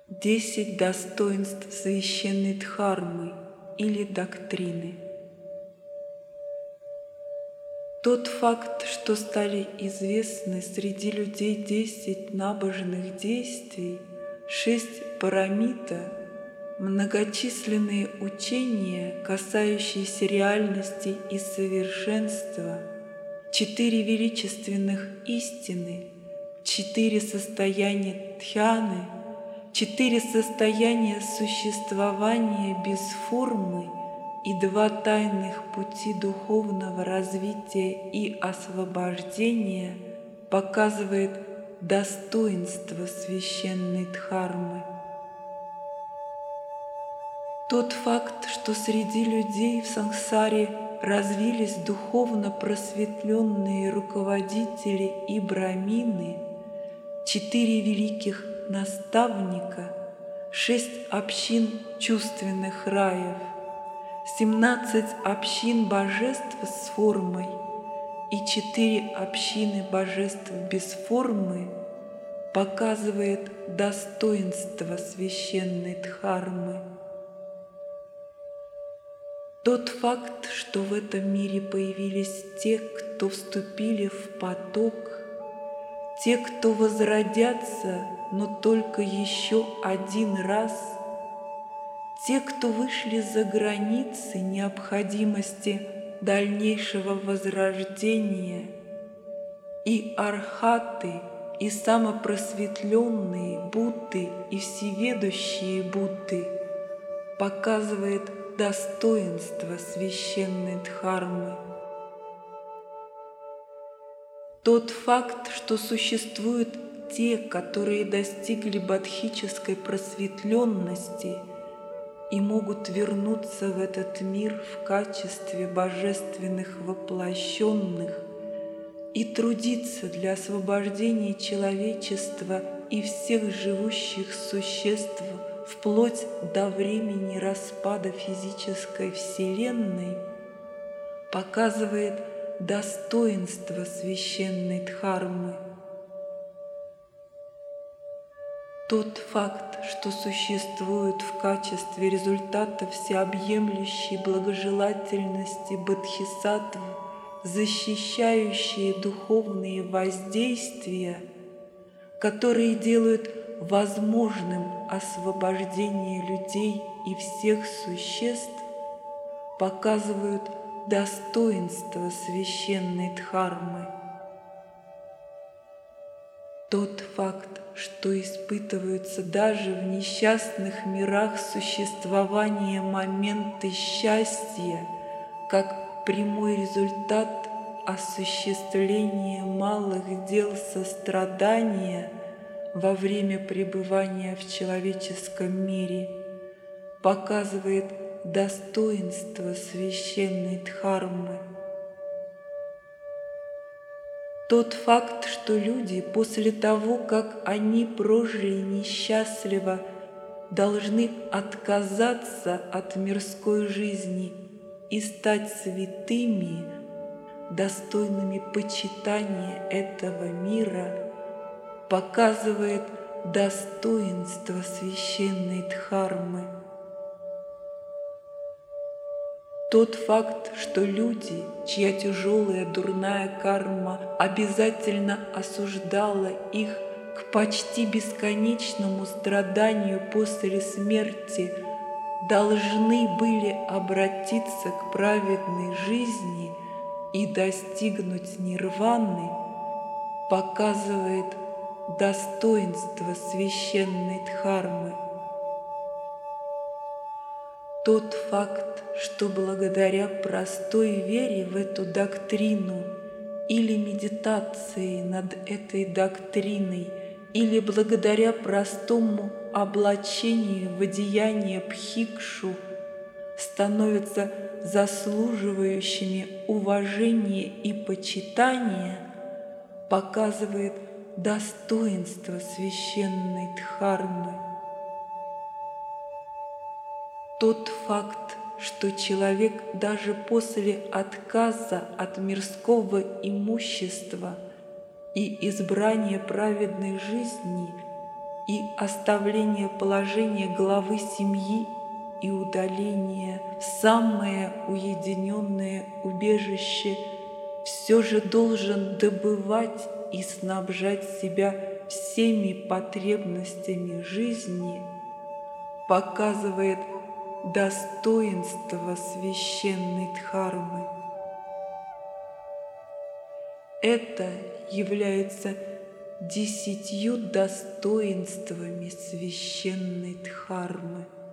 10 достоинств священной Дхармы или доктрины. Тот факт, что стали известны среди людей 10 набожных действий, 6 парамита, многочисленные учения, касающиеся реальности и совершенства, 4 величественных истины, 4 состояния дхьяны, 4 состояния существования без формы и 2 тайных пути духовного развития и освобождения показывает достоинство священной Дхармы. Тот факт, что среди людей в сансаре развились духовно просветленные руководители и брамины, 4 великих наставника, 6 общин чувственных раев, 17 общин божеств с формой и 4 общины божеств без формы показывает достоинство священной Дхармы. Тот факт, что в этом мире появились те, кто вступили в поток, те, кто возродятся, но только еще один раз, те, кто вышли за границы необходимости дальнейшего возрождения, и архаты, и самопросветленные Будды, и всеведущие Будды, показывает достоинство священной Дхармы. Тот факт, что существуют те, которые достигли бодхической просветленности и могут вернуться в этот мир в качестве божественных воплощенных и трудиться для освобождения человечества и всех живущих существ вплоть до времени распада физической Вселенной, показывает достоинство священной Дхармы. Тот факт, что существует в качестве результата всеобъемлющей благожелательности бодхисаттв, защищающие духовные воздействия, которые делают возможным освобождение людей и всех существ, показывают достоинство священной Дхармы. Тот факт, что испытываются даже в несчастных мирах существования моменты счастья, как прямой результат осуществления малых дел сострадания во время пребывания в человеческом мире, показывает достоинство священной Дхармы. Тот факт, что люди после того, как они прожили несчастливо, должны отказаться от мирской жизни и стать святыми, достойными почитания этого мира, показывает достоинство священной Дхармы. Тот факт, что люди, чья тяжелая дурная карма обязательно осуждала их к почти бесконечному страданию после смерти, должны были обратиться к праведной жизни и достигнуть нирваны, показывает достоинство священной Дхармы. Тот факт, что благодаря простой вере в эту доктрину или медитации над этой доктриной, или благодаря простому облачению в одеяние бхикшу, становятся заслуживающими уважения и почитания, показывает достоинство священной Дхармы. Тот факт, что человек даже после отказа от мирского имущества и избрания праведной жизни и оставление положения главы семьи и удаление в самое уединенное убежище все же должен добывать и снабжать себя всеми потребностями жизни, показывает достоинство священной дхармы. Это является 10 достоинствами священной дхармы.